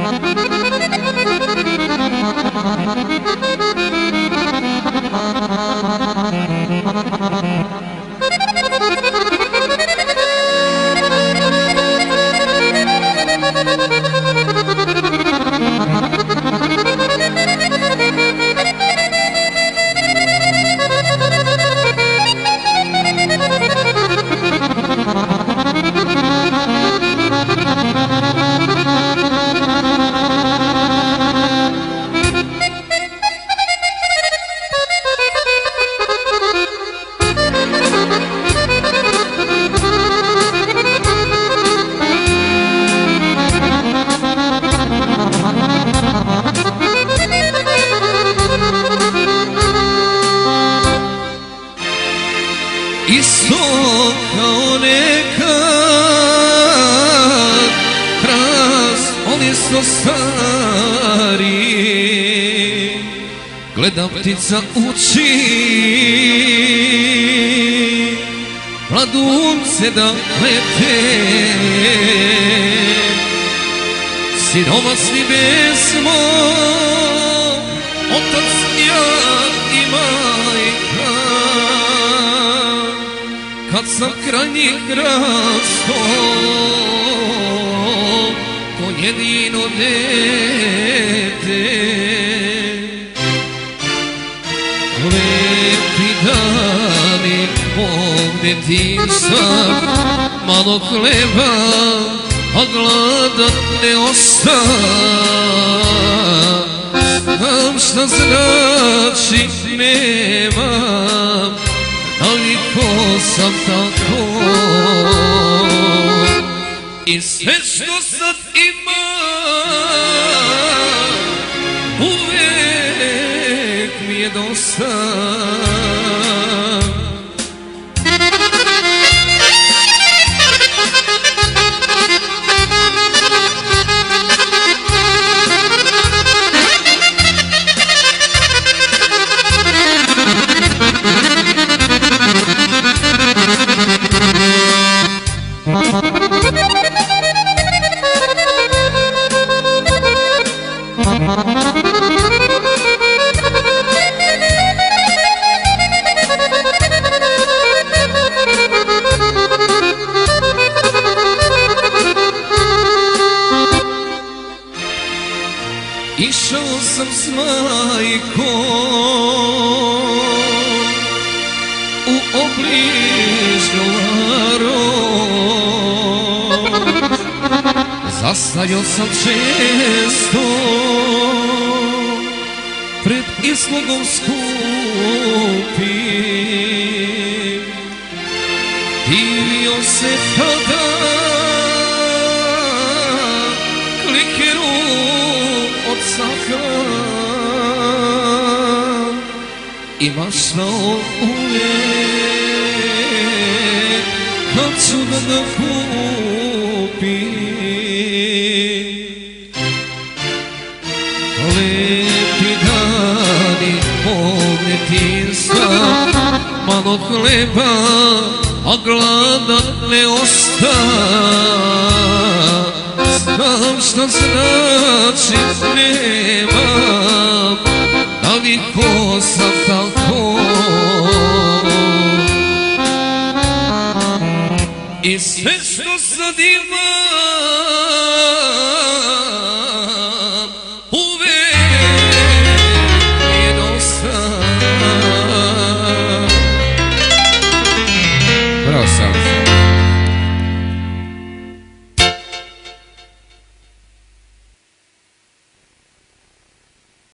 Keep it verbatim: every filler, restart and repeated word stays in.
Isto kao nekad, hrast, on je sto stari. Gleda ptica uči, mladunce da lete. Siromasni besmo, otac, ja i majka. Kad sam kraj njih rastao, to jedino dete. Lepi dani mog detinjstva, malo hleba, a gladan ne osta. Znam šta znači nemam, ali ko sam tako. I sve što sad imam, uvek mi je dosta. Išao sam s majkom u obližnju varoš, zastajao sam često pred izlogom skupim. Divio se tada klikeru od saka i maštao uvijek kad ću da ga kupim. Lepi dani mog detinjstva, malo hleba, a gladan ne osta. Znam šta znači nemam, ali ko sam tako. I sve što sad imam, uvek je dosta. Bravo, Sava.